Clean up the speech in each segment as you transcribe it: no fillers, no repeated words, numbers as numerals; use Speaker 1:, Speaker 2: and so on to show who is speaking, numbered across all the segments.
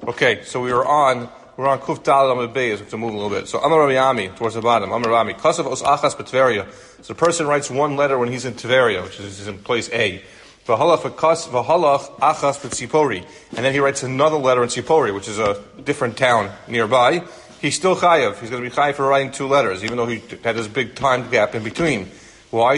Speaker 1: Okay, so we're on Kuf Daled Amud Beis. We have to move a little bit. So Amar Rabbi Ami, towards the bottom. Amar Rabbi Ami, Kasav Os Achas B'Tveria. So the person writes one letter when he's in Tveria, which is in place A. V'halach Achas B'Tzipori. And then he writes another letter in Tzipori, which is a different town nearby. He's still chayav. He's going to be chayav for writing two letters, even though he had this big time gap in between. Why?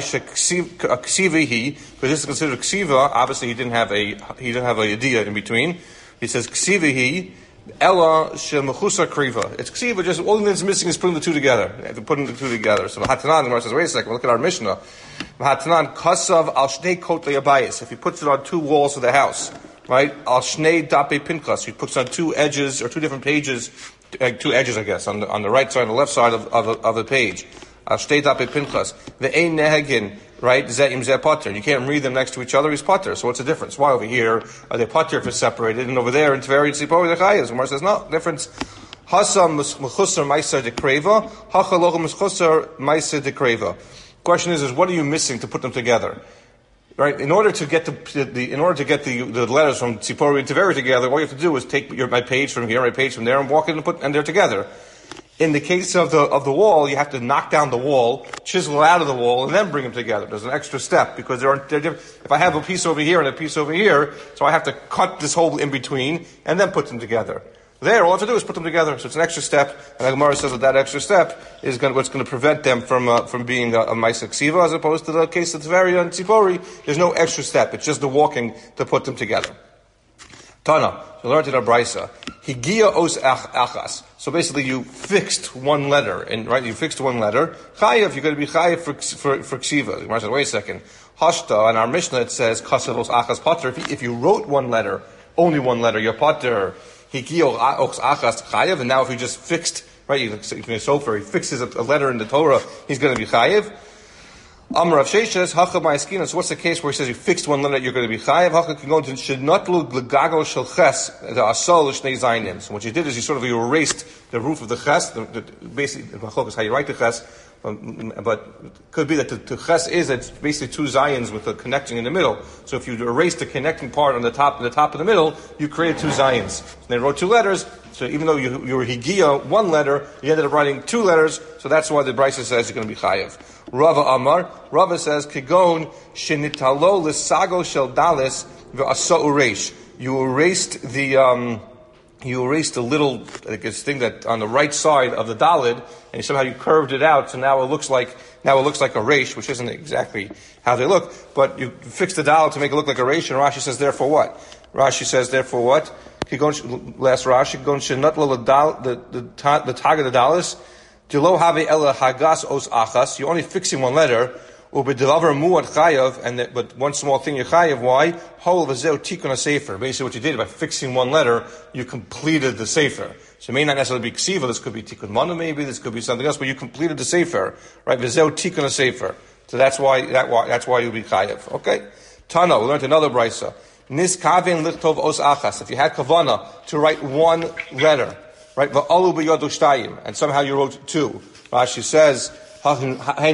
Speaker 1: Ksiva he, because this is considered ksiva. Obviously, he didn't have a idea in between. He says ksiva he, ella shemechusa kriva. It's ksiva. Just all that's missing is putting the two together. Putting the two together. So Hatanan, the Gemara says, wait a second. Look at our Mishnah. Hatanan kasav al shnei kotlei abayis. If he puts it on two walls of the house, right? Al shnei dape pinchas. He puts it on two edges or two different pages. Two edges, I guess, on the right side and the left side of the page. Shtei dape pinchas. The ein nehegin, right? Ze'im ze potter. You can't read them next to each other. He's potter. So what's the difference? Why over here are they potter if it's separated, and over there in Tveri Tzipori the chayes? Gemara says no difference. Hasam mechusar ma'aser dekreva. Hachaloch mechusar ma'aser dekreva. Question is what are you missing to put them together? Right? In order to get the letters from Tzipori and Tveri together, all you have to do is take my page from here, my page from there, and walk in and they're together. In the case of the wall, you have to knock down the wall, chisel it out of the wall, and then bring them together. There's an extra step because they're different. If I have a piece over here and a piece over here, so I have to cut this hole in between and then put them together. There, all I have to do is put them together. So it's an extra step, and the Gemara says that extra step is what's going to prevent them from being a Maisa Ksiva, as opposed to the case of Tveria and Tzipori. There's no extra step. It's just the walking to put them together. Tana, we learned in our Brisa, Higia os achas. So basically, you fixed one letter, right? You fixed one letter. Chayav, you're going to be chayav for Ksiva. The Gemara says, wait a second. Hashta, in our Mishnah it says, Kasav os achas potter. If you wrote one letter, only one letter, you're potter. Higio ox achas chayav, and now if he just fixed, right, you can sofer, he fixes a letter in the Torah, he's going to be chayav. Amar Rav Sheshes hacha ma'askina. So what's the case where he says you fixed one letter, you're going to be chayav? Hacha can go to shenatlu legago shel ches the asol l'shnei zaynim. So what you did is you erased the roof of the ches. Basically, is how you write the ches. But it could be that the ches is it's basically two zayins with a connecting in the middle. So if you erase the connecting part on the top of the middle, you created two zayins. And they wrote two letters. So even though you were higia one letter, you ended up writing two letters. So that's why the Brisa says you're going to be chayav. Rava Amar. Rava says kigon shenitalo l'sago shel dalis ve'asa ureish. You erased the little thing that on the right side of the dalid, and somehow you curved it out, so now it looks like a resh, which isn't exactly how they look, but you fixed the dalid to make it look like a resh, and Rashi says therefore what? Rashi says therefore what? Last Rashi gon shenatlo the tag of the dalis dilo have ela hagas os achas. You're only fixing one letter. U'b'delavar muad chayav, but one small thing you're chayav. Why? Hol v'zeu tikun sefer. Basically, what you did by fixing one letter, you completed the sefer. So it may not necessarily be ksiva. This could be tikun mana, maybe this could be something else, but you completed the sefer, right? V'zeu tikun sefer. So that's why you'll be chayav. Okay. Tana, we learned another brisa. Nis kavin lichtov os achas. If you had kavana to write one letter, right? V'alu b'yodu shtayim, and somehow you wrote two. Rashi says. You want to write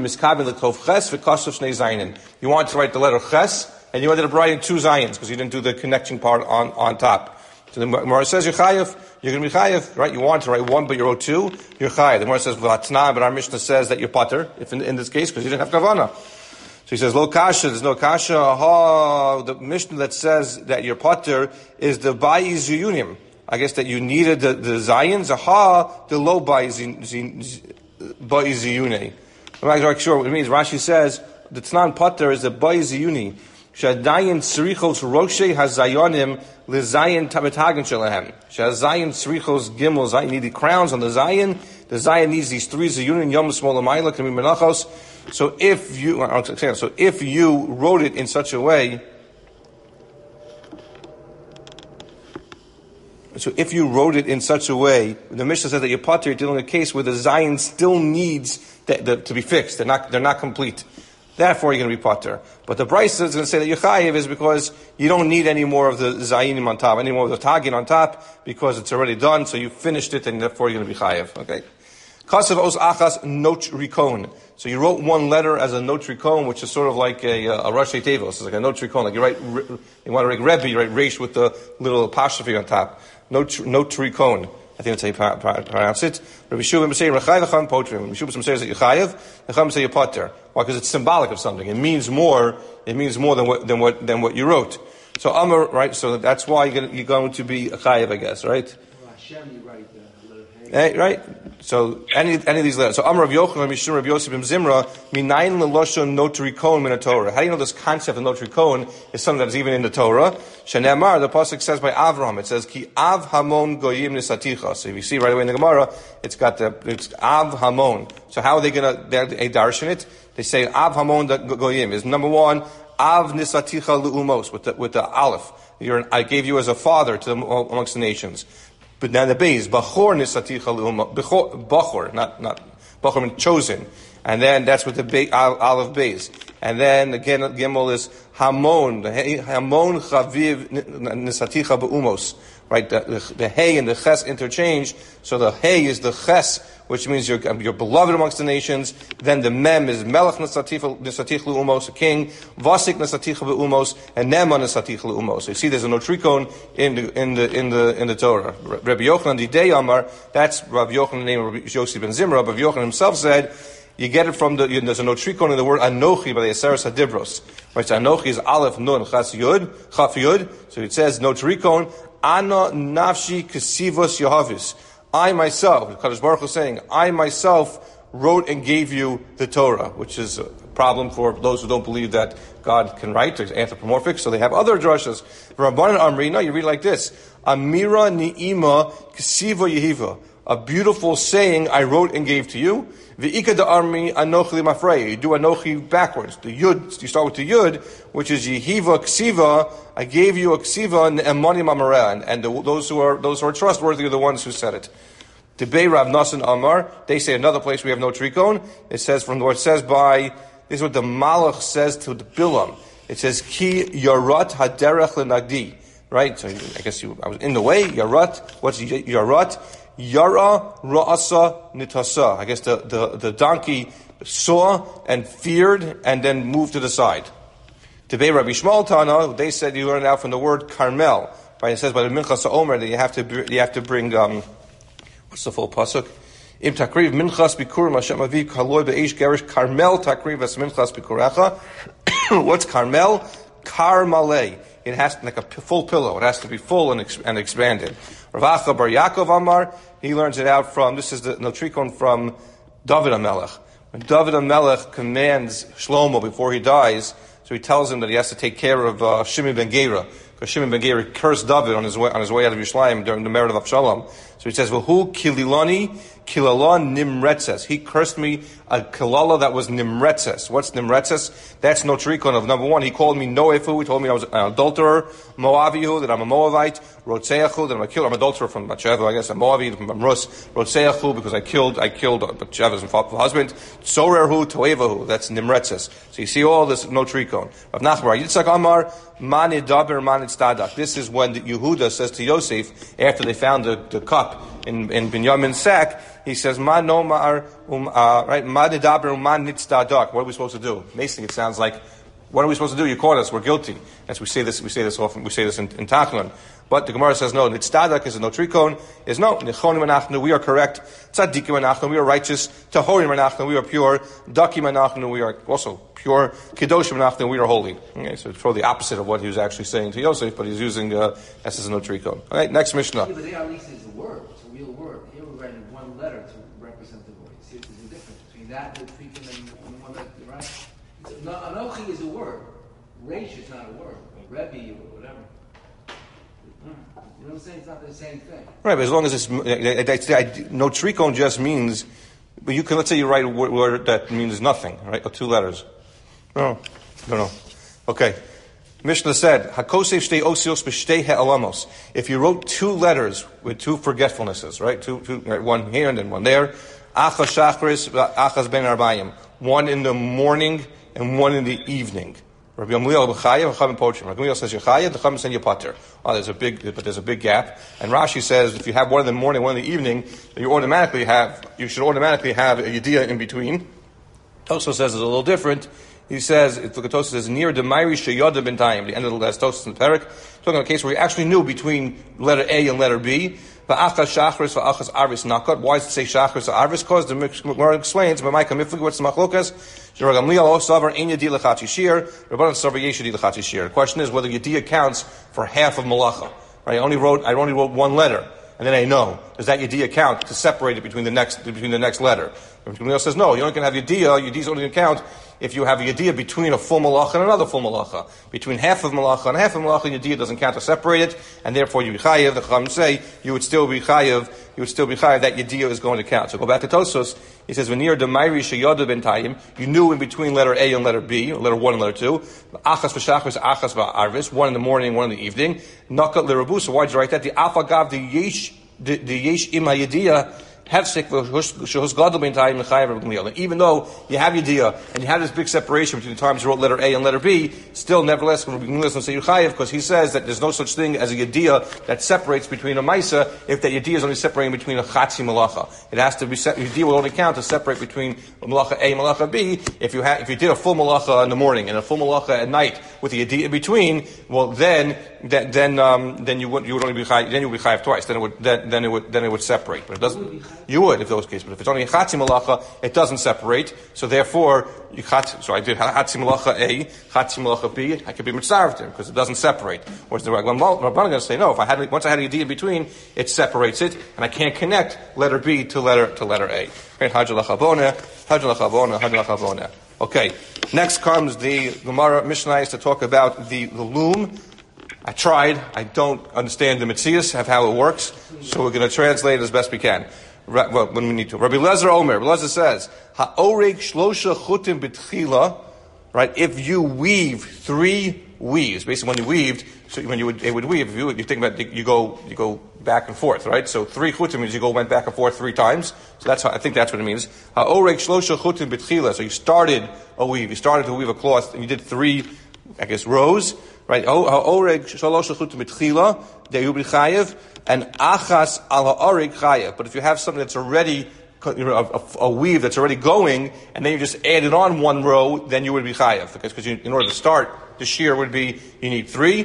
Speaker 1: the letter ches, and you ended up writing two zayins because you didn't do the connecting part on top. So the Gemara says you're chayav, you're going to be chayav, right? You want to write one, but you wrote two, you're chayav. The Gemara says v'atna, but our Mishnah says that you're pater, if in this case, because you didn't have kavana. So he says lo kasha, there's no kasha. The Mishnah that says that you're pater is the bayi ziyunim. I guess that you needed the zayins. The low bayi Ba'iziyune. I'm not exactly sure what it means. Rashi says the Tnan Pater is the Ba'iziyuni. Shadayin Srichos Roshe Hazayonim Lizayin Tabetagan Shalahem. Shazayin Srichos Gimel Zayin. You need the crowns on the Zayin. The Zayin needs these three Zayunim Yom Smolamayla can be Menachos. So if you wrote it in such a way. So if you wrote it in such a way, the Mishnah says that your potter, you're dealing with a case where the zayin still needs to be fixed. They're not complete. Therefore, you're going to be potter. But the Brisa is going to say that you're chayiv is because you don't need any more of the zayinim on top, any more of the tagin on top, because it's already done. So you finished it, and therefore you're going to be chayiv. Okay. Kasav os achas not rikon. So you wrote one letter as a not rikon, which is sort of like a Rashi Tevos. It's like a not rikon. Like you want to write Rebbe, you write Reish with the little apostrophe on top. Not rikon. I think that's how you pronounce it. Rabbi Shua say Rechai v'cham potrim. Rabbi Shua says that you chayev, the Chum say you potter. Why? Because it's symbolic of something. It means more. It means more than what you wrote. So Amar, right? So that's why you're going to be a chayev, I guess, right?
Speaker 2: Well, Hashem, you write the letter
Speaker 1: Hey. Right? So any of these letters. So Amar Rav Yochanan, Mishum Rav Yosef Bim Zimra, minayin leloshon notary kon min Torah. How do you know this concept of notary kon is something that's even in the Torah? Shenemar, the pasuk says by Avraham, it says ki av hamon goyim nisaticha. So if you see right away in the Gemara, it's av hamon. So how are they they darshan it? They say av hamon goyim is number one. Av nisaticha lu'umos with the aleph. I gave you as a father to amongst the nations. But now the base bachor nisaticha lu'umos. Bachor, not bachor means chosen. And then that's with the aleph base. And then again gimel is hamon. Hamon chaviv nisaticha be'umos. Right, the hay and the ches interchange. So the hay is the ches, which means you're beloved amongst the nations. Then the mem is melech nesatich lu'umos, a king. Vasik nesatich be'umos, and nema nesatich lu'umos. So you see, there's a notrikon in the Torah. Rabbi Yochanan Didei Amar. That's Rabbi Yochanan named Rabbi Yosef ben Zimra. Rabbi Yochanan himself said, you get it from there's a notrikon in the word anochi by the Aseres Hadibros. Right, so anochi is aleph nun chaf yud. So it says notrikon. Ana nafshi kesivos Yehavis. I myself, Kadosh Baruch Hu is saying, I myself wrote and gave you the Torah, which is a problem for those who don't believe that God can write. It's anthropomorphic, so they have other drashas. Rabbanan Amri, no, you read like this: Amira ni'ima kesiva yehiva. A beautiful saying I wrote and gave to you. V'ika da'armi anochi mafrei. You do anochi backwards. The yud, you start with the yud, which is yehiva ksiva. I gave you a ksiva and emani mamara, and those who are trustworthy are the ones who said it. Debei Rav Nasan Amar. They say another place we have no trikon. It says from what it says by. This is what the Malach says to the Bilam. It says ki yarat haderech lenagdi. Right. So I guess I was in the way. Yarat. What's yarat? Yara ra'asa nitasa. I guess the donkey saw and feared and then moved to the side. Tebei Rabbi Shmuel Tana, they said you learn out from the word Carmel. Right? It says by the Minchas Omer that you have to bring what's the full pasuk? Im takriv minchas bikurim Hashem aviv kaloi be'esh gerish Carmel takriv es minchas bikurecha. What's Carmel? Carmalei. It has like a full pillow. It has to be full and expanded. Rav Acha Bar Yaakov Amar, he learns it out from, this is the notrikon from David HaMelech. When David HaMelech commands Shlomo before he dies, so he tells him that he has to take care of Shimei ben Gera, because Shimei ben Gera cursed David on his way out of Yerushalayim during the merit of Avshalom. So he says, "V'hu kililani kilala nimretzes." He cursed me a kilala that was nimretzes. What's nimretzes? That's no trikon of number one. He called me noefu. He told me I was an adulterer. Moavihu, that I'm a Moabite. Rotzeachu, that I'm a killer. I'm an adulterer from Bathsheba, I guess. I'm Moabite from Rus. Rotzeachu, because I killed Bathsheba's husband. Sorerhu, toevahu. That's nimretzes. So you see all this no trikon. Rav Nachbar Yitzchak Amar manid daber manid stadak. This is when Yehuda says to Yosef after they found the cup in Binyamin's sack, he says, "Ma no ma'ar right? Ma nedaber man nitzdadak." What are we supposed to do? Basically, it sounds like, what are we supposed to do? You caught us. We're guilty. As we say this often. We say this in Tachlon. But the Gemara says no. Nitzdadak is a notrikon. Is no. Nechonim anachnu. We are correct. Tzadikim anachnu. We are righteous. Tahorim anachnu. We are pure. Dakim anachnu. We are also pure. Kedoshim anachnu. We are holy. Okay, so it's probably the opposite of what he was actually saying to Yosef, but he's using as a notrikon. All right, next Mishnah.
Speaker 2: Yeah, but there at least is a word. It's a real word. Here we're writing one letter to represent the word. See, there's a difference between that notrikon and the one that you write. Anochi is a word. Reish is not a word. Rebbe or whatever. You know what I'm saying? It's not the same thing.
Speaker 1: Right, but as long as it's no trikon just means, but you can, let's say you write a word that means nothing, right? Or two letters. No. Okay. Mishnah said, "Hakosef shtei osios b'shtei he'alamos." If you wrote two letters with two forgetfulnesses, right? Two, right, one here and then one there. Achas shachris, achas ben arbayim. One in the morning and one in the evening. Rabbi Gamliel b'chayev, Chachamim pochim. Rabbi Gamliel says you're chayev, the Chachamim say you're pater. Oh, there's a big gap. And Rashi says if you have one in the morning, one in the evening, you should automatically have a yediyah in between. Tosfos says it's a little different. He says, Tosfos says, near the Mayri Sheyoda B'ntayim, the end of the last Tosfos in the Perek, talking about a case where he actually knew between letter A and letter B. V'achas shachris v'achas arvis nakot. Why does it say shachris or arvis? Because the Gemara explains, B'maika miflig, what's the machlokas? Rabbi Gamliel savar ein yadi l'chachi shir, Rabbanan savar yesh yadi l'chachi shir. The question is whether yadi counts for half of malacha. Right? I only wrote one letter. And then I know, does that yediyah count to separate it between the next letter? Rabbi Gamliel says no, you only can have yediyah is only going to count if you have a yediyah between a full malacha and another full malacha. Between half of malacha and half of malacha, yediyah doesn't count to separate it, and therefore you be chayev. The Chachamim say you would still be chayev. That yediyah is going to count. So go back to Tosfos. He says v'nir demayri sheyoda b'ntayim. You knew in between letter A and letter B, letter 1 and letter 2. Achas v'shachris, achas v'arvis. 1 in the morning, 1 in the evening. Nakat l'rabu. So why did you write that? The afagav the yesh ima yediyah. Even though you have yediyah and you have this big separation between the times you wrote letter A and letter B, still nevertheless when we say you chayev, because he says that there's no such thing as a yediyah that separates between a maisa if that yediyah is only separating between a chatzi malacha. It has to be yediyah will only count to separate between malacha A and malacha B. If you did a full malacha in the morning and a full malacha at night with the yediyah in between, well then you would only be chayev. Then you would be chayev twice. Then it would separate. But it doesn't. You would if those cases, but if it's only a chatzi malacha, it doesn't separate. So therefore, so I did chatzi malacha A, chatzi malacha B. I could be mitzarved because it doesn't separate. Whereas the Rabbanan are going to say no. Once I had a yediyah in between, it separates it, and I can't connect letter B to letter A. Okay. Next comes the Gemara Mishnah to talk about the loom. I tried. I don't understand the mitzias of how it works, so we're going to translate it as best we can. Well, when we need to. Rabbi Lezer Omer. Rabbi Lezer says, "Ha'oreg shlosha chutim b'tchila." Right? If you weave 3 weaves, basically when you weaved, so when it would weave, if you think about it, you go back and forth, write? So 3 chutim means went back and forth 3 times. So I think that's what it means. Ha'oreg shlosha chutim b'tchila. So you started a weave. You started to weave a cloth, and you did 3, rows. Right? Ha'oreg shlosha chutim b'tchila. De'yu b'chayev. And achas al ha'oreg chayev. But if you have something that's already, a weave that's already going, and then you just added on 1 row, then you would be chayev. Because in order to start, the shear would be, you need 3.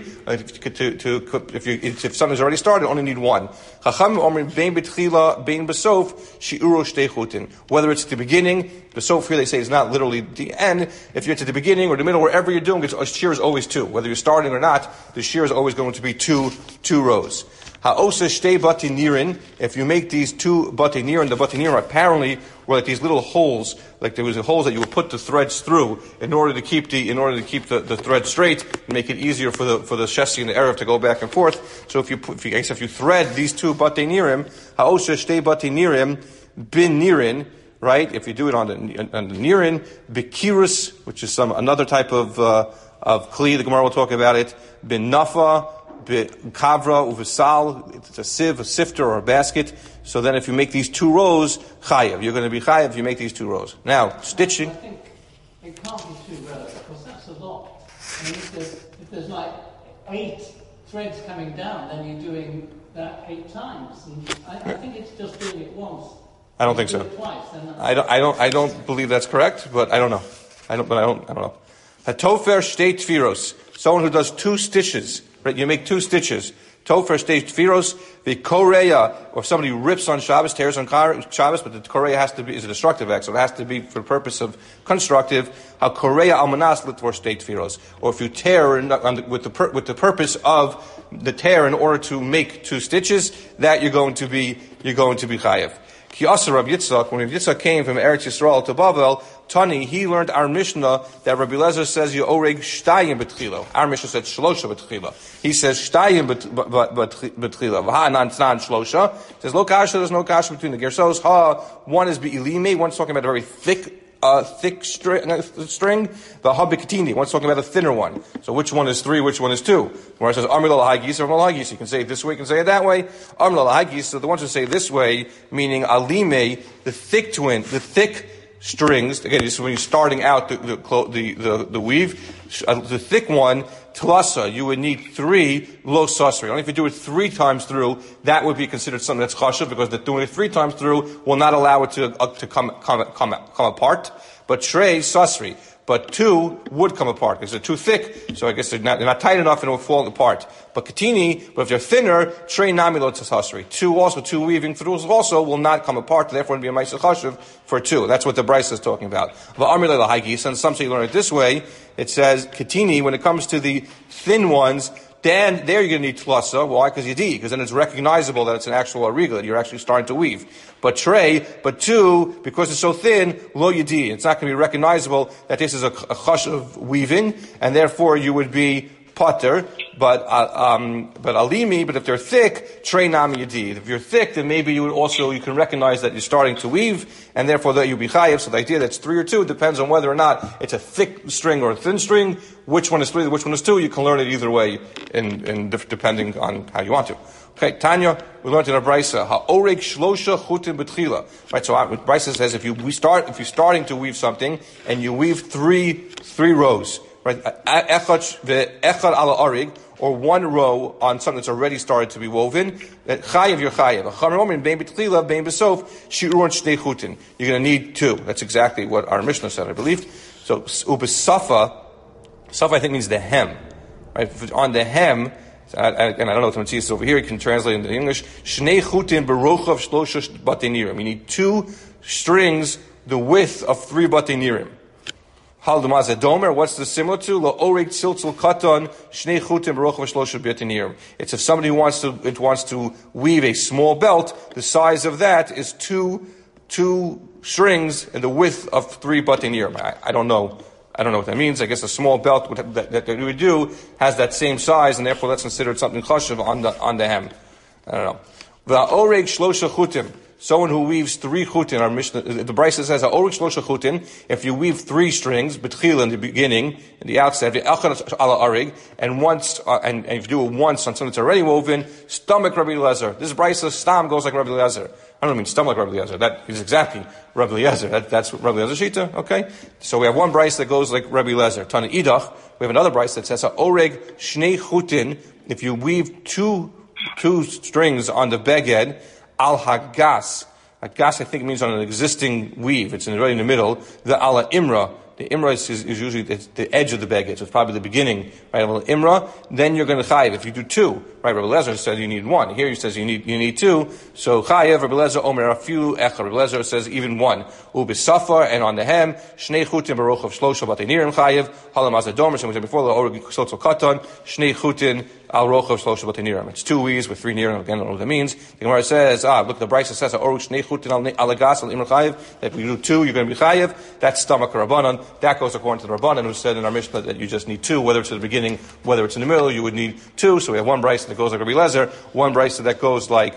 Speaker 1: If something's already started, you only need 1. Chachamim omrim bein b'tchila, bein b'sof, shi'uro shtei chutin. Whether it's at the beginning, b'sof here they say is not literally the end. If you're at the beginning or the middle, wherever you're doing, a shear is always 2. Whether you're starting or not, the shear is always going to be 2 rows. Ha'osa shtei bati nirin. If you make these 2 bati nirin, the bati nirin apparently were like these little holes, like there was holes that you would put the threads through in order to keep the thread straight and make it easier for the shesi and the erev to go back and forth. So if you thread these 2 bati nirim, ha'osa shtei bati nirim bin nirin. Right? If you do it on the nirin, bikirus, which is another type of kli, the Gemara will talk about it, bin nafa, kavra, uvasal, it's a sieve, a sifter, or a basket. So then if you make these 2 rows, chayev. You're going to be chayev if you make these 2 rows. Now, stitching.
Speaker 3: I think it can't be 2 rows, because that's a lot. I mean, if there's like 8 threads coming down, then you're doing that 8 times. And I think it's just doing it once.
Speaker 1: I don't think so.
Speaker 3: Twice,
Speaker 1: I don't believe that's correct, but I don't know. I don't know. Hatofer shtei tfiros. Someone who does 2 stitches. Right, you make 2 stitches. Tofer shtei tfiros, the koreya, or somebody rips on Shabbos, tears on Shabbos, but the koreya is a destructive act, so it has to be for the purpose of constructive. How koreya almanas litvor shtei tfiros, or if you tear with the purpose of the tear in order to make 2 stitches, that you're going to be chayev. Ki asa Rabbi Yitzchak, when Rabbi Yitzchak came from Eretz Yisrael to Bavel, Tani, he learned our Mishnah that Rabbi Lezer says you oreg shtayim betchila. Our Mishnah said shlosha betchila. He says shtayim betchila. V'ha nan shlosha. He says lo kasha, there's no kasha between the gersos. One is be'ilime, one's talking about a very thick string. The habikatini, one's talking about a thinner one. So which one is 3, which one is 2? Where it says amr l'hagis or l'hagis, you can say it this way, you can say it that way. Amr l'hagis, so the ones who say this way, meaning alime, the thick strings. Again, this is when you're starting out the weave. The thick one, tlasa, you would need 3 lo sasri. Only if you do it 3 times through, that would be considered something that's chashuv, because doing it 3 times through will not allow it to come apart. But shrei sasri. But 2 would come apart because they're too thick, so I guess they're not tight enough and it will fall apart. But katini, but if they're thinner, trei namilo tzasri. 2 weaving throughs also will not come apart, therefore it would be a ma'aseh chashuv for 2. That's what the Bryce is talking about. And some say you learn it this way. It says katini, when it comes to the thin ones, then there you're going to need tlasa. Why? Because because then it's recognizable that it's an actual ariga, that you're actually starting to weave. But 2, because it's so thin, lo yadi. It's not going to be recognizable that this is a chash of weaving, and therefore you would be pater. But alimi. But if they're thick, trei nam yadi. If you're thick, then maybe you can recognize that you're starting to weave, and therefore that you'll be chayiv. So the idea that it's 3 or 2 depends on whether or not it's a thick string or a thin string. Which one is 3? Which one is 2? You can learn it either way, depending on how you want to. Okay, Tanya, we learned in our Brisa, ha'oreg shlosha chutim betchila. Right, so Brisa says if you're starting to weave something and you weave three rows, right, echad ala arig, or 1 row on something that's already started to be woven, chayiv, you're chayiv. Bein betchila, bein besof, shi'ur shtei chutin. You're going to need 2. That's exactly what our Mishnah said, I believe. So ubesafa, safa I think means the hem, right? On the hem. And I don't know what the Matzis is over here. You can translate into English. Shnei chutin berochav shlosha batei nirim. You need 2 strings, the width of 3 batei nirim. Hal demazeh domer. What's this similar to? Lo oreg tziltzul katan shnei chutin berochav shlosha batei nirim. It's if somebody wants to weave a small belt. The size of that is 2 strings and the width of 3 batei nirim. I don't know what that means. I guess a small belt that we would do has that same size, and therefore that's considered something chashuv on the hem. I don't know. Va'oreg shlosha chutim. Someone who weaves 3 chutin. Our Mishnah, the Brisa says, "Ha'oreg shlosha chutin." If you weave 3 strings, betchil in the beginning, in the outset, ve'achad ala arig, and if you do it once on something that's already woven, stomach Rabbi Eliezer. This Brisa stam goes like Rabbi Eliezer. I don't mean stomach Rabbi Eliezer. That is exactly Rabbi Eliezer. That's Rabbi Eliezer Shita. Okay, so we have one Brisa that goes like Rabbi Eliezer. Tana idach. We have another Brisa that says, "Ha'oreg shnei chutin." If you weave 2 strings on the beged. Al hagas. Hagas, I think, means on an existing weave. It's right in the middle. The ala imra. The imra is usually the edge of the beged, so it's probably the beginning, right? Al imra. Then you're going to chayiv. If you do 2, right? Rabbi Eliezer says you need 1. Here he says you need 2. So chayiv. Rabbi Eliezer omer a few echad. Rabbi Eliezer says even 1. Ubisafar, and on the hem shnei chutin baruch of shlosha batei nirim chayiv. Halam azadomer. So we said before the oreg sotzol katan shnei chutin. Al rochav shlosha batei nirim. It's 2 weaves with 3 nirim. Again, I don't know what that means. The Gemara says, look, the Brisa says, oreg shnei chutin al agas al imra chayiv. That if you do 2, you're going to be chayiv. That's stomach rabbanon. That goes according to the rabbanon who said in our Mishnah that you just need 2, whether it's at the beginning, whether it's in the middle, you would need 2. So we have one Brisa that goes like Rabbi Eliezer, one Brisa that goes like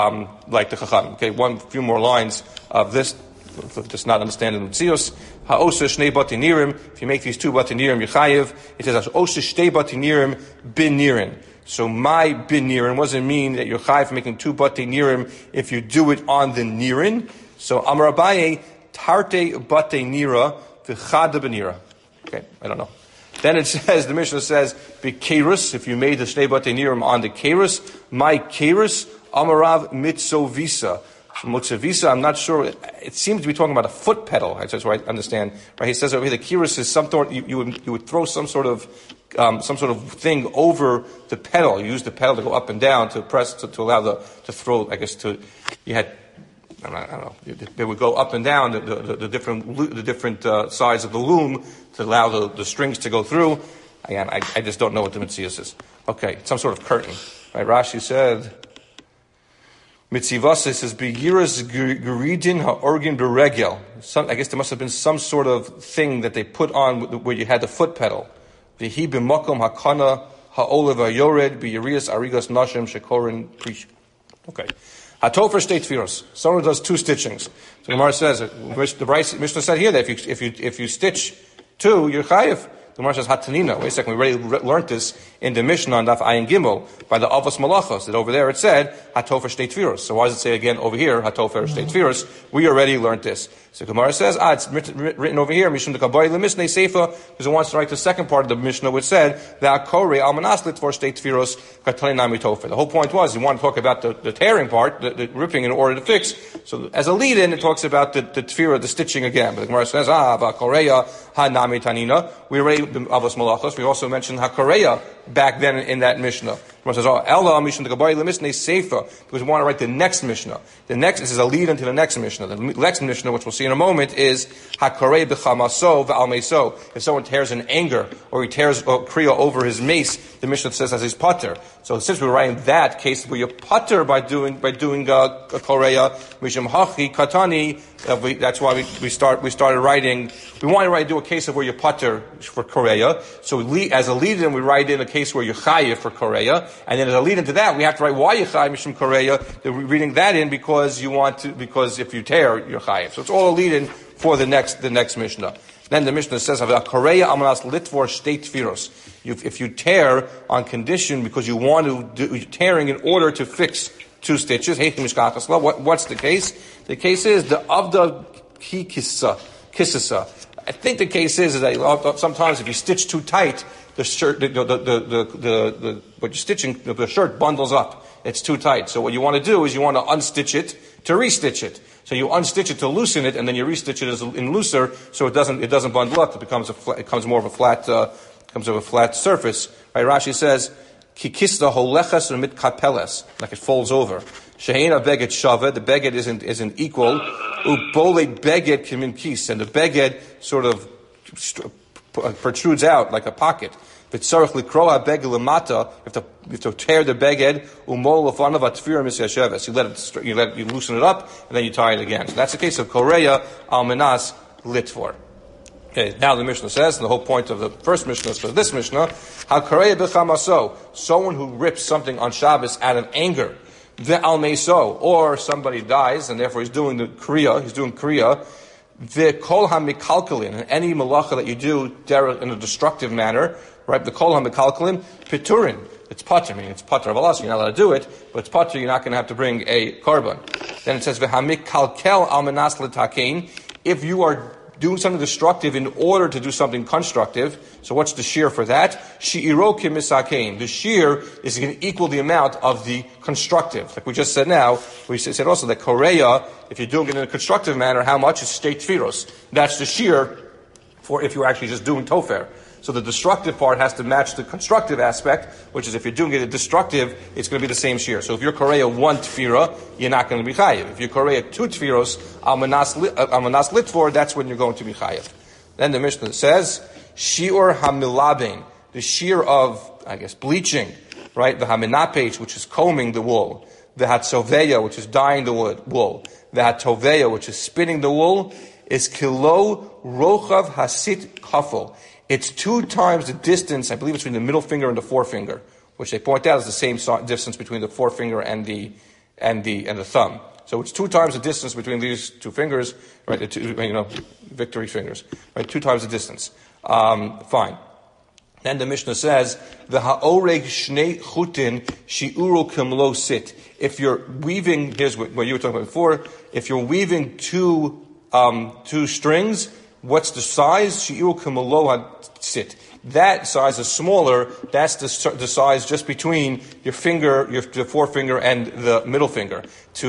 Speaker 1: the Chacham. Okay, few more lines of this. Just not understanding the Tzios. Ha'osa shnei batei nirim. If you make these 2 batei nirim, you're chayiv. It says ha'osa shtei batei nirim bin nirin. So my bin nirin, what does it mean that you're chayiv for making 2 batei nirim if you do it on the nirin? So Amar Abaye tarte batei nira v'chada benira. Okay, I don't know. Then it says, the Mishnah says, b'keirus, if you made the shnei batei nirim on the keirus, my keirus amarav mitzovisa. Mutzavisa, I'm not sure. It seems to be talking about a foot pedal. That's what I understand. Right? He says over here the kirus is some sort. You would throw some sort of thing over the pedal. You use the pedal to go up and down to press to allow to throw. I guess you had. I don't know. They would go up and down the different sides of the loom to allow the strings to go through. Again, I just don't know what the mitzias is. Okay, some sort of curtain. Right? Rashi said. Mitzivasa says, "Beyiras geridin haorgin beregel." I guess there must have been some sort of thing that they put on where you had the foot pedal. V'hi b'makom hakana ha'olav ha'yored b'yirias arigas nashim shekorin prish. Okay. Hatofer state tfiros. Someone does 2 stitchings. So Gemara says, the Mishnah said here that if you stitch 2, you're chayiv. The Gemara says, Hatanina. Wait a second, we already learned this in the Mishnah on Daf Ayin Gimel by the Avos Malachos. That over there it said, Hatofer Shtei Tfiros. So why does it say again over here, Hatofer Shtei Tfiros? We already learned this. So Gemara says, it's written over here, Mishum Dekaboy Lemishnei Seifa, because it wants to write the second part of the Mishnah, which said, Ve'akore Almanas Litfor Shtei Tfiros Katalei Nami Tofer. The whole point was, you want to talk about the tearing part, the ripping in order to fix. So as a lead-in, it talks about the tefirah, the stitching again. But the Gemara says, Va'akoreya Ha-Nami Tanina. We already, Avos Malachos, we also mentioned Ha-Koreya back then in that Mishnah. The Gemara says, Ella Mishum Dekaboy Lemishnei Seifa, because we want to write the next Mishnah. This is a lead-in to the next Mishnah. The next Mishnah, which we'll see in a moment, is Hakarei b'chamaso v'almeso. If someone tears in anger, or he tears kriya over his mace, the Mishnah says as his putter. So since we're writing that case where you putter by doing a koreya, mishum hachi katani, that's why we started writing. We want to do a case of where you putter for koreya. So as a lead-in, we write in a case where you chayiv for koreya, and then as a lead-in to that, we have to write why you chayiv mishum koreya. We're reading that in because if you tear, you're chayiv. So it's all a lead-in for the next Mishnah. Then the Mishnah says, "Koreya amanas litvor shtei tfiros." If you tear on condition because you want to do tearing in order to fix 2 stitches, what's the case? The case is the avda ki kisasa. I think the case is that sometimes if you stitch too tight, the shirt, what you're stitching, the shirt bundles up. It's too tight. So what you want to do is you want to unstitch it to restitch it. So you unstitch it to loosen it, and then you restitch it in looser, so it doesn't bundle up. It becomes more of a flat surface. Right? Rashi says, "Kikista holechas mit kapeles," like it folds over. Sheheina beged shava, the beged isn't equal. Ubole beged kimin kis, and the beged sort of protrudes out like a pocket. V'tzarich likroa beged lemata, if to tear the beged, umol lefanav atfir misyasheves. You loosen it up, and then you tie it again. So that's the case of koreya almenas litvor. Okay, now the Mishnah says, and the whole point of the first Mishnah is for this Mishnah, ha-koreya b'chamaso, someone who rips something on Shabbos out of anger, ve'almeso, or somebody dies, and therefore he's doing kriya, ve'kol ha-mikalkalin, and any malacha that you do in a destructive manner, right, the kol ha-mikalkalin, piturin, it's pater, meaning it's pater of Allah, so you're not allowed to do it, but it's pater, you're not going to have to bring a korban. Then it says, ve'ha-mikalkel almanas l'takein, if you are doing something destructive in order to do something constructive. So what's the shear for that? Shi'iro kimisakein. The shear is going to equal the amount of the constructive. Like we just said now, we said also that koreya, if you're doing it in a constructive manner, how much is shtei tfiros? That's the shear for if you're actually just doing tofer. So the destructive part has to match the constructive aspect, which is if you're doing it destructive, it's going to be the same shear. So if you're koreya 1 tefira, you're not going to be chayiv. If you're koreya 2 tfiros, almanas litvor, that's when you're going to be chayiv. Then the Mishnah says, shiur hamilabein, the shear of, bleaching, right? The haminapech, which is combing the wool. The hatzoveya, which is dyeing the wool. The hatoveya, which is spinning the wool, is kilo rochav hasit kafel. It's 2 times the distance, I believe it's between the middle finger and the forefinger, which they point out is the same distance between the forefinger and the thumb. So it's 2 times the distance between these 2 fingers, right? The 2, victory fingers, right? 2 times the distance. Fine. Then the Mishnah says, the ha'oreg shnei chutin shi'uru kimlo sit. If you're weaving, here's what you were talking about before. If you're weaving 2 strings, what's the size? Shi'uru kimlo sit. That size is smaller. That's the size just between your finger, the forefinger, and the middle finger.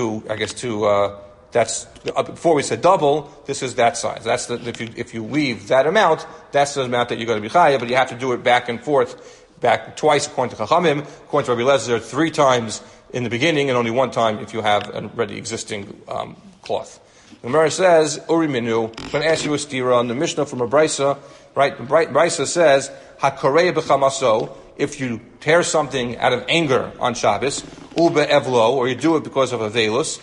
Speaker 1: That's before we said double. This is that size. That's if you weave that amount, that's the amount that you're going to be chayav. But you have to do it back and forth, back twice according to Chachamim. According to Rabbi Lezer, 3 times in the beginning, and only 1 time if you have an already existing cloth. The Gemara says, Uri Minu, I'm going to ask you a stira on the Mishnah from a Brisa, right? The Brisa says, HaKorei b'chamaso, if you tear something out of anger on Shabbos, Ube Evlo, or you do it because of a velus,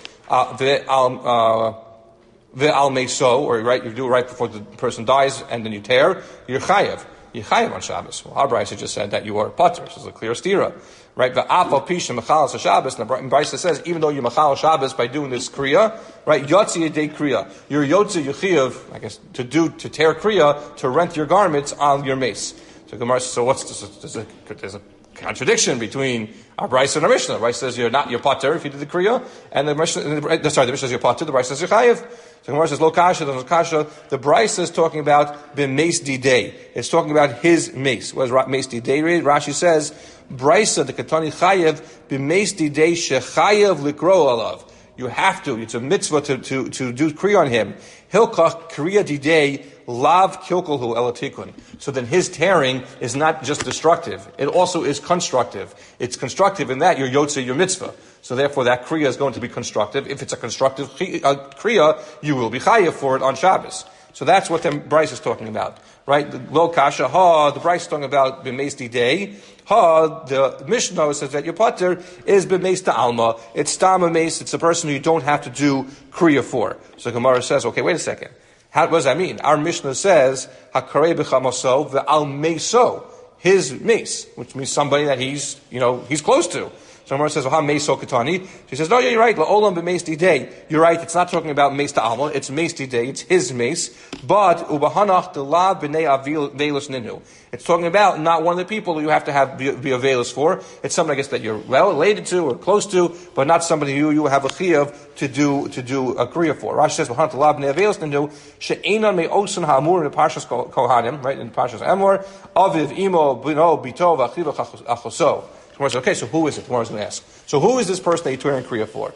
Speaker 1: Ve'al Meso, or right, you do it right before the person dies, and then you tear, you're chayav. you're chayav on Shabbos. Well, our Brisa just said that you are pater. This is a clear stira. Right? V'afal pisha mechal Shabbos. And the Brisa says, even though you mechal Shabbos by doing this kriya, right? Yotzi yedei kriya. You're yotzi yuchiyav, I guess, to tear kriya, to rent your garments on your mace. So Gemara says, so what's this? There's a contradiction between our Brisa and our Mishnah. The Brisa says you're pater if you did the kriya, and the Mishnah says you're pater. The Brisa says you're chayav. So Gemara says lo kasha, no kasha. The Brisa is talking about b'meis didei. It's talking about his mace. What does meis didei? Rashi says Brisa the katani chayav b'meis didei shechayav likro alav. You have to. It's a mitzvah to do kriya on him. Hilkach kriya didei lav kilkolhu elatikun. So then his tearing is not just destructive; it also is constructive. It's constructive in that you're yotze your mitzvah. So therefore, that kriya is going to be constructive. If it's a constructive kriya, you will be chayav for it on Shabbos. So that's what the Bryce is talking about, right? The lo kasha ha. The Bryce is talking about b'meis didei. Ha, the Mishnah says that your pater is b'meis ta'alma. It's stama meis. It's a person who you don't have to do kriya for. So Gemara says, okay, wait a second. What does that mean? Our Mishnah says hakarei b'chamaso ve'al meiso, his mace, which means somebody that he's close to. So Gemara says, "Well, meis so katani." She says, "No, yeah, you're right. La'olam b'meis didei. You're right. It's not talking about meis ta'alma. It's meis didei. It's his mace. But ubahanach delav b'nei avelus ninu. It's talking about not one of the people who you have to be a veilus for. It's somebody, I guess, that you're well related to or close to, but not somebody who you have a chiyav to do a kriya for. Rashi says, "Ubahanach delav b'nei avelus ninu she'enan me'osun ha'amur in Parshas Kohanim, right in Parshas Emor aviv imo bino bito v'achiva achoso." Okay, so who is it? Tomorrow's going to ask. So who is this person that you're tearing kriya for?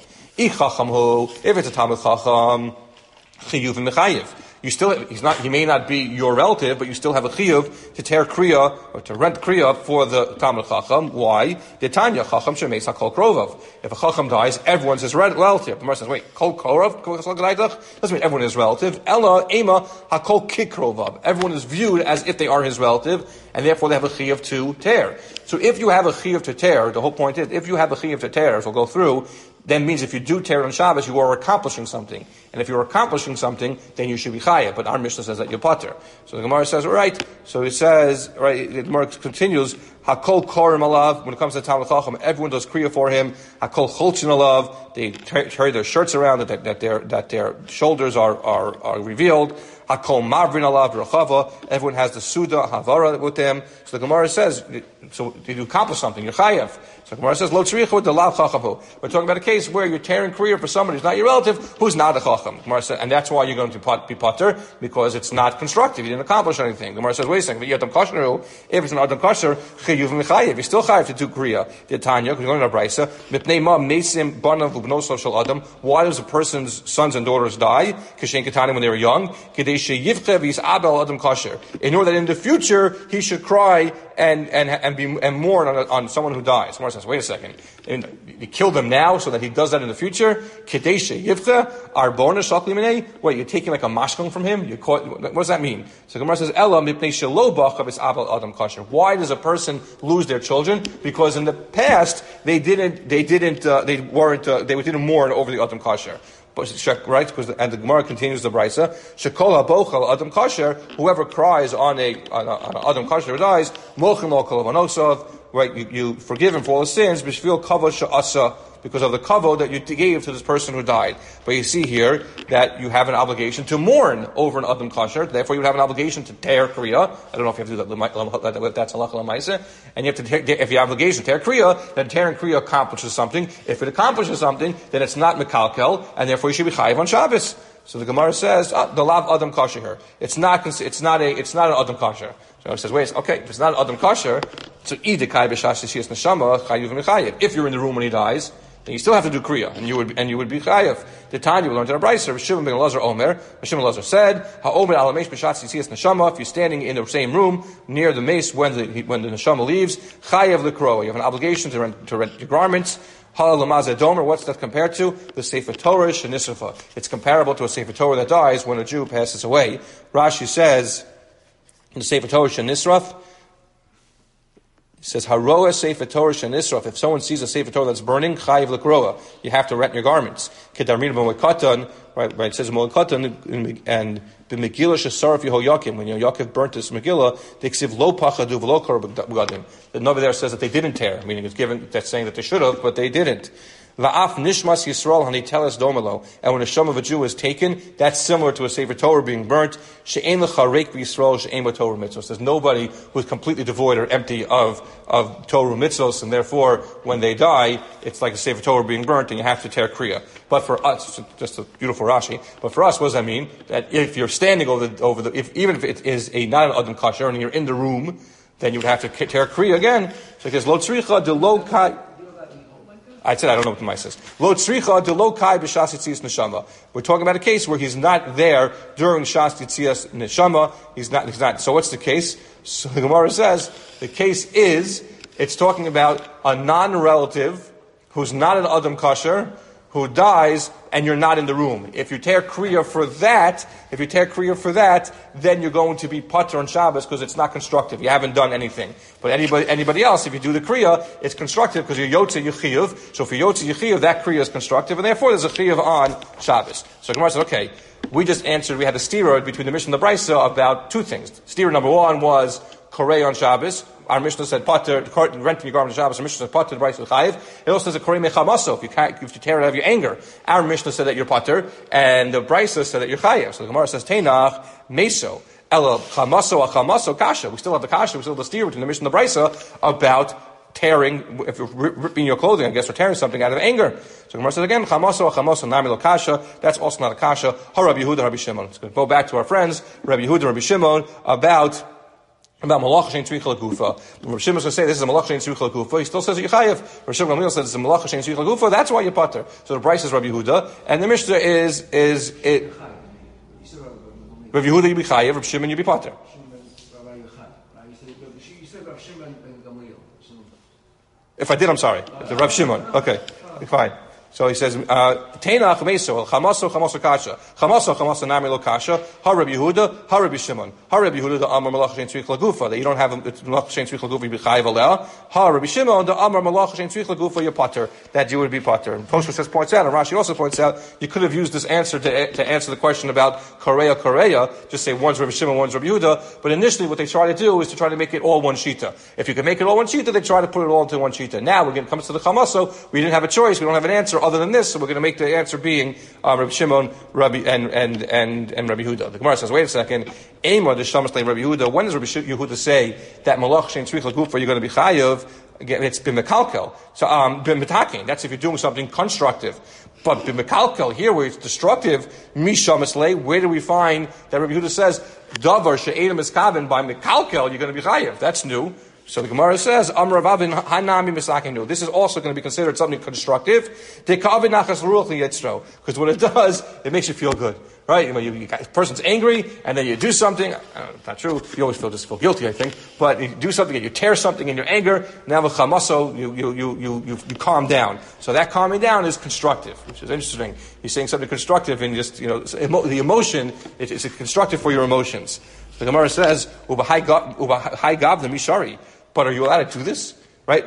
Speaker 1: If it's a Talmud Chacham, chiyuv and mechayiv. He may not be your relative, but you still have a chiyuv to tear kriya, or to rent kriya for the Talmud Chacham. Why? The Tanya Chacham shemeis hakol krovav. If a Chacham dies, everyone's his relative. The Gemara says, wait, kol krovav? Doesn't mean everyone is relative. Ella ema hakol kikrovav. Everyone is viewed as if they are his relative, and therefore they have a chiyuv to tear. So if you have a chiyuv to tear, the whole point is, if you have a chiyuv to tear, as we'll go through, then means if you do tear on Shabbos, you are accomplishing something. And if you're accomplishing something, then you should be chayav. But our Mishnah says that you're pater. So the Gemara says, all right. So it says, right, the Gemara continues, hakol korim alav. When it comes to Talmud Chacham, everyone does kriya for him. Hakol cholchin alav. They carry their shirts around that their shoulders are revealed. Hakol mavrin alav rechava. Everyone has the suda havara with them. So the Gemara says, so did you accomplish something? You're chayav. So the Gemara says, lo tzricha with the lav chachavu. We're talking about a case where you're tearing kriya for somebody who's not your relative, who's not a chacham. The Gemara says, and that's why you're going to be pater, because it's not constructive. You didn't accomplish anything. The Gemara says, wait a second, if it's an adam kosher, chiyuv mechayev. You're still chayav to do kriya. The Tanya, because you're going to Brisa, mipnei ma mesim banav ubnosov shel adam. Why does a person's sons and daughters die? Kishen ketani when they were young. Kedei sheyivche v'yis abel adam kosher. In order that in the future he should cry and mourn on someone who dies. Gemara says, wait a second. You kill them now so that he does that in the future. Kedei sheyivche arbona shakli minei. Wait, you're taking like a mashkon from him? What does that mean? So Gemara says, Ella mipnei shelo bachav is abel adam kosher. Why does a person lose their children? Because in the past they didn't mourn over the adam kosher. Right? And the Gemara continues the Brisa. Shekol habochal adam kosher. Whoever cries on an adam kosher who dies, mochin lo kol avanosov. Right? You forgive him for all his sins. B'shvil kavod she'asa, because of the kavod that you gave to this person who died. But you see here that you have an obligation to mourn over an adam kosher. Therefore, you have an obligation to tear kriya. I don't know if you have to do that. That's halacha l'maaseh. And you have to if you have an obligation to tear kriya, then tearing kriya accomplishes something. If it accomplishes something, then it's not mekalkel, and therefore you should be chayiv on Shabbos. So the Gemara says the lav adam kosher here. It's not an adam kosher. So it says, wait, okay, if it's not an adam kosher, so idikai b'shash shiyas neshama chayiv v'mechayiv. If you're in the room when he dies, then you still have to do kriya, and you would be chayav. The Tanya we learned in a brayser. Shimon ben Elazar Omer. Shimon ben Elazar said, "Ha'omer al hamesh b'shatz yitzias neshama." If you're standing in the same room near the mace when the neshama leaves, chayav l'kro. You have an obligation to rent your garments. Ha'lamazeh domer. What's that compared to? The Sefer Torah shenisrafa. It's comparable to a Sefer Torah that dies when a Jew passes away. Rashi says in the Sefer Torah shenisraf. He says, Haroa Sefer Torah shenisraf. If someone sees a Sefer Torah that's burning, chayiv l'kroa. You have to rent your garments. Kedarmin b'moekatan, right? It says b'moekatan and The Megillah Shesaraf Yehoyakim, when Yehoyakim burnt this Megillah, they ksiv lo pachadu v'lo kor b'gadim. The Novi there says that they didn't tear, meaning it's given, that's saying that they should have, but they didn't. Va'af nishmas Yisrael hanitelas domelo. And when a shom of a Jew is taken, that's similar to a Sefer Torah being burnt. She'ein lecha reik v'Yisrael she'ein b'Torah mitzvos. There's nobody who's completely devoid or empty of Torah mitzvos, and therefore, when they die, it's like a Sefer Torah being burnt, and you have to tear kriya. But for us, just a beautiful Rashi, but for us, what does that mean? That if you're standing over the even if it is not an Adam Kasher, and you're in the room, then you would have to tear kriya again. So it says, lo tzricha de lo kai. I said I don't know what the mice says. Lo tzricha de lo kai b'shas yitzias neshama. We're talking about a case where he's not there during shas yitzias neshama. He's not. So what's the case? So the Gemara says the case is it's talking about a non-relative who's not an Adam Kasher, who dies, and you're not in the room. If you tear kriya for that, then you're going to be pater on Shabbos because it's not constructive. You haven't done anything. But anybody else, if you do the kriya, it's constructive because you're yotze yichiyuv. So for yotze yichiyuv, that kriya is constructive, and therefore there's a chiyuv on Shabbos. So Gemara says, okay, we just answered, we had a stira between the Mishnah and the Brisa about two things. Stira number one was korei on Shabbos. Our Mishnah said pater, renting your garment on Shabbos. Our Mishnah said pater, the Brisa chayiv. It also says a korei mechamaso, if you tear it out of your anger. Our Mishnah said that you're pater, and the Brisa said that you're chayiv. So the Gemara says teinach meso. Ela chamaso kasha. We still have the kasha, we still have the stira between the Mishnah and the Brisa about tearing, if you're ripping your clothing, I guess, or tearing something out of anger. So Gemara says again, chamaso nami lo kasha. That's also not a kasha. Ha Rabbi Yehuda, Rabbi Shimon. It's going to go back to our friends, Rabbi Yehuda, Rabbi Shimon, about malach shein tzricha l'gufa. Rabbi Shimon's going to say this is a malach shein tzricha l'gufa. He still says that you're chayav. Rabbi Shimon Gamliel says it's a malach shein tzricha l'gufa. That's why you're pater. So the Bryce is Rabbi Yehuda, and the Mishnah is it. Rabbi Yehuda you be chayav, Rabbi Shimon you be pater. If I did, I'm sorry. The Rav Shimon. Okay, fine. So he says, Teinach meso, chamaso kasha. Chamaso nami lo kasha. Ha Rabbi Yehuda, ha Rabbi Shimon. Ha Rabbi Yehuda, the Amar malach shein tzrich lagufa. That you don't have malach shein tzrich lagufa, you be chayiv aleh. Ha Rabbi Shimon, the Amar malach shein tzrich lagufa, you pater. That you would be pater. And Tosfos points out, and Rashi also points out, you could have used this answer to answer the question about Korea. Just say one's Rabbi Shimon, one's Rabbi Yehuda. But initially what they try to do is to try to make it all one shita. If you can make it all one shita, they try to put it all into one shita. Now, when it comes to the chamaso, we didn't have a choice, we don't have an answer other than this, so we're going to make the answer being Rabbi Shimon, Rabbi and Rabbi Yehuda. The Gemara says, wait a second, Ema the Shamas Rabbi Yehuda. When does Rabbi Yehuda say that malach shein tzrich lagufa you're going to be chayav? Again, it's b'mekalkel. So b'metakin. That's if you're doing something constructive. But b'mekalkel here, where it's destructive, mishamas lei. Where do we find that Rabbi Yehuda says davar she'edam iskaven by mekalkel you're going to be chayav? That's new. So the Gemara says, Amar Ravin Hanami Misakinu. This is also going to be considered something constructive. Because what it does, it makes you feel good. Right? A person's angry, and then you do something. Not true. You always feel guilty, I think. But you do something, and you tear something in your anger. Now with chamaso, you calm down. So that calming down is constructive, which is interesting. He's saying something constructive, and just the emotion. It's constructive for your emotions. The Gemara says, "Ubahai gav the mishari." But are you allowed to do this? Right?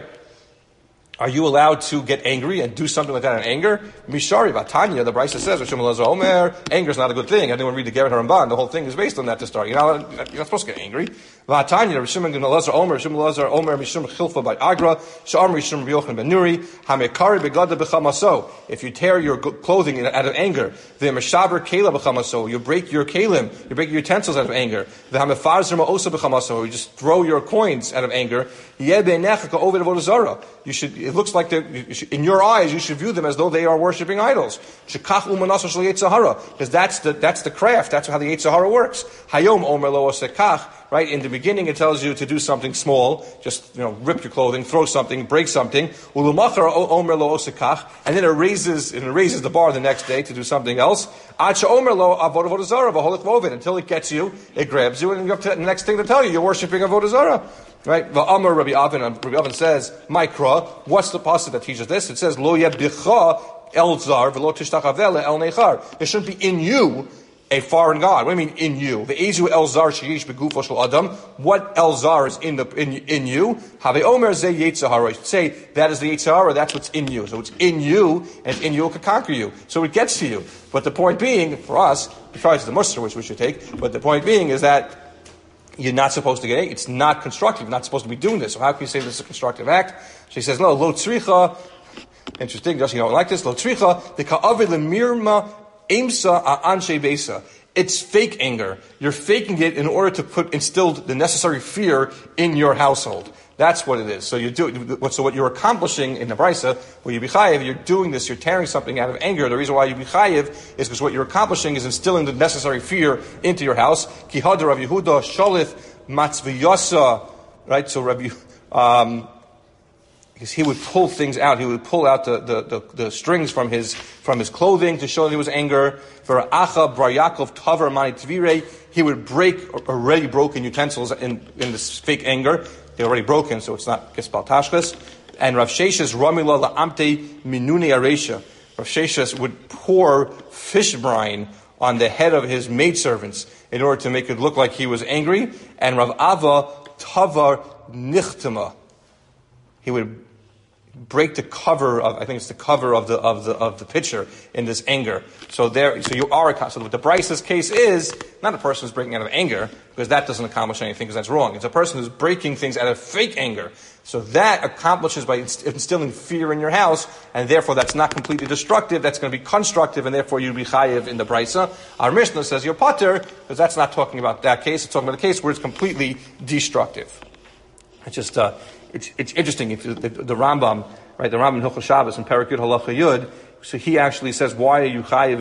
Speaker 1: Are you allowed to get angry and do something like that in anger? Mishari Vatanya, the Brisa says, anger is not a good thing. Anyone read the Geret HaRamban? The whole thing is based on that to start. You're not supposed to get angry. Vatanya, Rishim and Lazar Omer, Rishim Lazar Omer, Mishum Chilfa by Agra, Sha'am Rishim Yochanan ben Nuri, Hamekari begada b'chamaso. If you tear your clothing out of anger, the Meshaber Kela b'chamaso, you break your kelim, you break your utensils out of anger. The Hamefarzer Ma'osa b'chamaso, you just throw your coins out of anger. You should. It looks like in your eyes you should view them as though they are worshiping idols. Because that's the craft. That's how the Yetzer Hara works. Hayom Omer Lo Osekach. Right? In the beginning it tells you to do something small, just rip your clothing, throw something, break something. Ulumachar Omer Lo Osekach, and then it raises the bar the next day to do something else. Acha Omer Lo Avodah Zarah V'Holik V'Ovid, until it gets you, it grabs you, and you have to the next thing to tell you, you're worshiping Avodah Zarah. Right? V'Amar Rabbi Avin says, Mikra, what's the passage that teaches this? It says, Lo Yebdicha El Zar V'Lo Tishtachaveh El Nechar. It shouldn't be in you a foreign god. What do you mean in you? Ve'ezu el zar sheyish begufo shel adam. What el zar is in you? Have omer ze yetzer hara. You should say that is the yetzer hara. That's what's in you. So it's in you, and in you it can conquer you. So it gets to you. But the point being, for us, besides the muster which we should take, but the point being is that you're not supposed to get it. It's not constructive. You're not supposed to be doing this. So how can you say this is a constructive act? She says, no, lo tzricha. Interesting, just you don't like this. Lo tzricha, the ka'avid lemirma aimsa anshe besa. It's fake anger. You're faking it in order to instill the necessary fear in your household. That's what it is. So what you're accomplishing in the Brisa, where you be chayiv, you're doing this, you're tearing something out of anger. The reason why you be chayiv is because what you're accomplishing is instilling the necessary fear into your house. Ki hadar Rav Yehuda sholith matzviyasa, right? So because he would pull things out, he would pull out the strings from his clothing to show that he was anger. For acha bar Yaakov tavar mani tvire, he would break already broken utensils in this fake anger. They're already broken, so it's not Gespal Tashchis. And Rav Sheshes Ramila La'amte Minuni Aresha. Rav Sheshes would pour fish brine on the head of his maidservants in order to make it look like he was angry. And Rav Ava Tavar Nichtama. He would break the cover of, I think it's the cover of the pitcher in this anger. So you are, so what the Bryce's case is, not a person who's breaking out of anger, because that doesn't accomplish anything, because that's wrong. It's a person who's breaking things out of fake anger. So that accomplishes by instilling fear in your house, and therefore that's not completely destructive, that's going to be constructive, and therefore you'll be chayiv in the Bryce. Our Mishnah says you're pater, because that's not talking about that case, it's talking about a case where it's completely destructive. It's just, it's interesting, if the Rambam, right, the Rambam in Hilchos Shabbos in Perek Yud Halacha Yud, so he actually says, why are you chayiv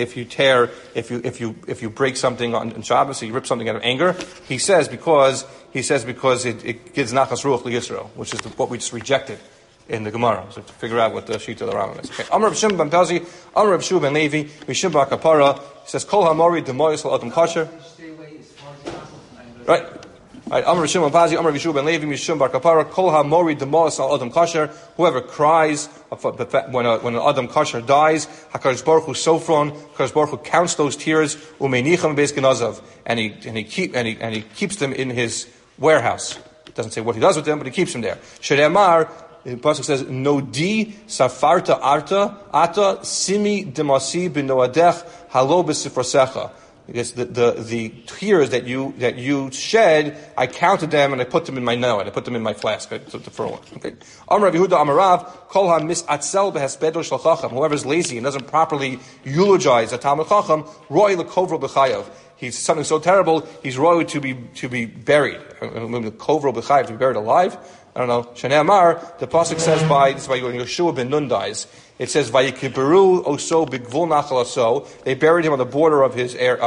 Speaker 1: if you break something on Shabbos, so you rip something out of anger? He says because it gives nachas ruach l'Yisrael, which is what we just rejected in the Gemara. So to figure out what the shita of the Rambam is. Okay. Amar Rav Shimon ben Pazi, Amar Rav Shua ben Levi, Mishum bar Kapara. He says, Kol hamori demoyos l'adam kasher. Right. Right, Amar Rav Shimon ben Pazi, Amar Rav Shua ben Levi, Mishum bar Kapara, Kol hamori demoyos l'adam kasher. Whoever cries when an adam kasher dies, HaKadosh Baruch Hu sofron, HaKadosh Baruch Hu counts those tears, umenicham beis genazav, and he keeps them in his warehouse. It doesn't say what he does with them, but he keeps them there. Shre'emar, the pasuk says, "Nodi safarta arta ata simi demasi b'noadech halo b'sifrosecha." Because the tears that you shed, I counted them and I put them in my noad. I put them in my flask. Okay. Amar Rav Yehuda Amarav Kol HaMisatzel BeHespedo Shel Chacham. Whoever is lazy and doesn't properly eulogize a Talmid Chacham, Roi LeKovro B'Chayav. He's something so terrible. He's Roi to be buried. Kovro B'Chayav, to be buried alive. I don't know. Shanei Amar, the pasuk says this is by when Yeshua ben Nun dies. It says Vayikiberu Oso Bigvul Nachal Oso. They buried him on the border of his area.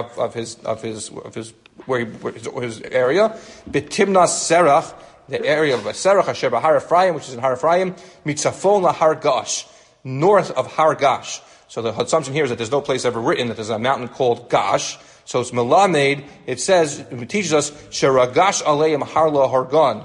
Speaker 1: Betimnas Serach, the area of Serach Asher Bahar Ephraim, which is in Har Ephraim. Mitzafon LaHar Gash, north of Har Gash. So the assumption here is that there's no place ever written that there's a mountain called Gash. So it's Melamed. It says, it teaches us Sheragash Aleim Harla Hargan.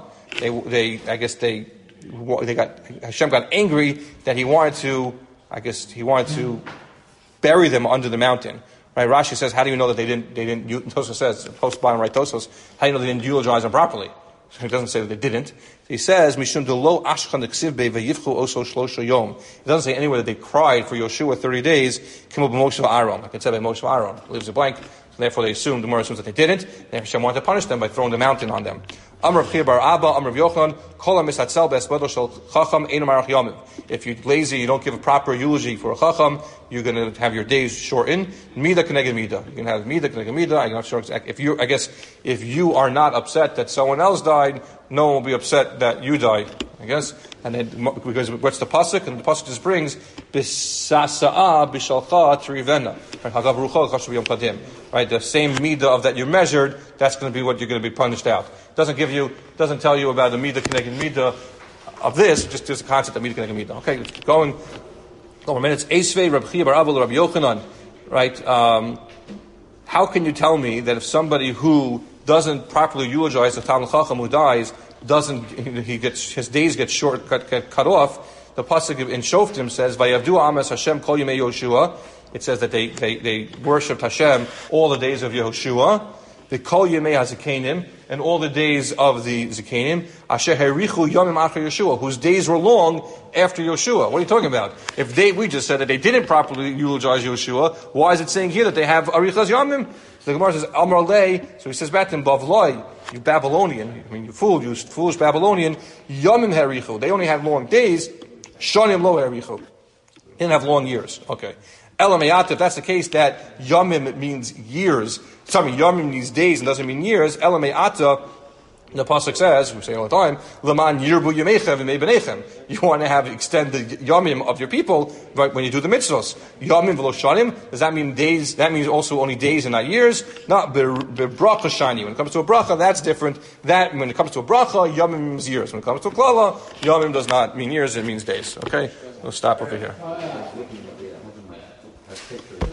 Speaker 1: Hashem got angry that he wanted to bury them under the mountain. Right? Rashi says, how do you know that they didn't, Tosfos says, post bottom right Tosfos, how do you know they didn't eulogize them properly? So he doesn't say that they didn't. He says, Mishum delo ashchan ksiv be vayivchu oso shlosha yom. It doesn't say anywhere that they cried for Yoshua 30 days, Kimo b'Moshe Aaron. Like it said by Moshe Aaron. It leaves a blank. So therefore the Gemara assumes that they didn't. And Hashem wanted to punish them by throwing the mountain on them. Amar Rav Chia bar Abba, Amar Rav Yochanan, Kol HaMisatzel BeHespedo Shel Chacham Eino Marach Yomim. If you're lazy, you don't give a proper eulogy for a Chacham, you're going to have your days shortened. Mida Keneged Mida. You can have Mida Keneged Mida. I'm not sure exactly. If you are not upset that someone else died, no one will be upset that you died, I guess. And then, because what's the pasuk? And the pasuk just brings B'sasa'a b'shalcha trivena. Right, the same midah of that you measured, that's going to be what you're going to be punished out. Doesn't tell you about the midah connected midah of this, just a concept of midah connected midah. Okay, going a minute. It's Eisvei Rav Chia bar Abba Rav Yochanan. Right, how can you tell me that if somebody who doesn't properly eulogize the Talmid Chacham who dies, his days get cut off? The pasuk in Shoftim says, "Vayavdu Amas Hashem Kol Yemei Yoshua it says that they worshipped Hashem all the days of Yehoshua, the Kol Yemei HaZikanim, and all the days of the Zikanim, Asher Herichu Yomim Achar Yeshua, whose days were long after Yeshua. What are you talking about? We just said that they didn't properly eulogize Yeshua, why is it saying here that they have Arichas Yomim? So the Gemara says, Amar Lei, so he says back to him, Bavloi, you Babylonian, you foolish Babylonian, Yomim Herichu, they only had long days, Shonim Lo Herichu. They didn't have long years. Okay. Elamayat, if that's the case, that Yomim means years. Yomim means days and doesn't mean years. Elamayata, the pasuk says, we say all the time, Laman Yirbu Yemechem v'mei Benechem. You want to extend the Yomim of your people, right, when you do the mitzvos. Yomim v'lo shanim, does that mean days? That means also only days and not years. Not bebracha shani. When it comes to a bracha, that's different. That when it comes to a bracha, Yomim means years. When it comes to a klala, Yomim does not mean years; it means days. Okay, we'll stop over here.